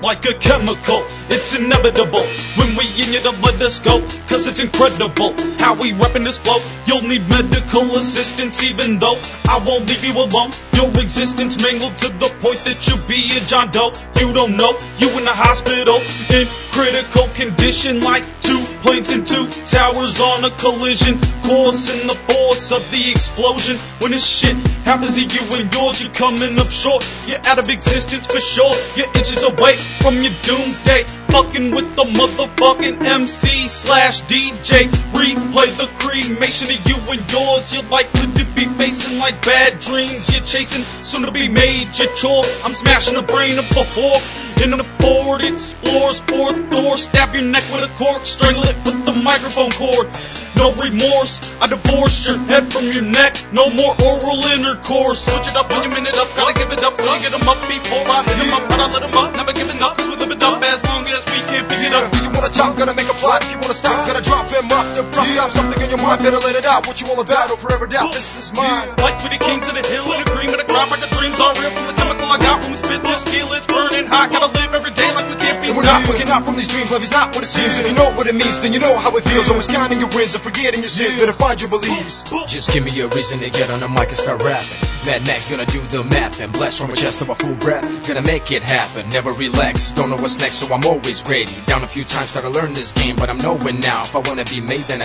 like a chemical. It's inevitable when we in you to let us go, cause it's incredible how we reppin' this flow. You'll need medical assistance even though I won't leave you alone. Your existence mangled to the point that you'll be a John Doe. You don't know, you in the hospital in critical condition, like 2 planes and 2 towers on a collision course. In the force of the explosion, when this shit happens to you and yours, you're coming up short. You're out of existence for sure. You're inches away from your doomsday, fucking with the motherfucking MC/DJ. Replay the cremation of you and yours. You're likely to be facing like bad dreams you're chasing, soon to be major chore. I'm smashing the brain of a fork in the Ford Explorer's fourth door. Stab your neck with a cork, strangle it with the microphone cord. No remorse, I divorced your head from your neck. No more oral intercourse. Switch it up when you minute up, gotta give it up so you get them up before I hit them up. But I let them up, never giving up, cause we live it up as long as we can't pick it up. Do you wanna talk, gotta make a plot. If you wanna stop, gotta drop him up. The rough up, something in your mind, better let it out. What you all about, don't forever doubt, this is mine. Like with the kings of the hill and the cream of the crop, like the dreams are real from the chemical I got when we spit this skill. It's burning hot, gotta live every day like we can't be and we're not waking up from these dreams, love is not what it seems. If you know what it means, then you know how it feels. Always counting your wins and forgetting your sins, better find your beliefs. Just give me a reason to get on the mic and start rapping. Mad Max gonna do the math and blast from a chest to a full breath. Gonna make it happen, never relax. Don't know what's next, so I'm always ready. Down a few times, started to learn this game, but I'm knowing now. If I wanna be made, then I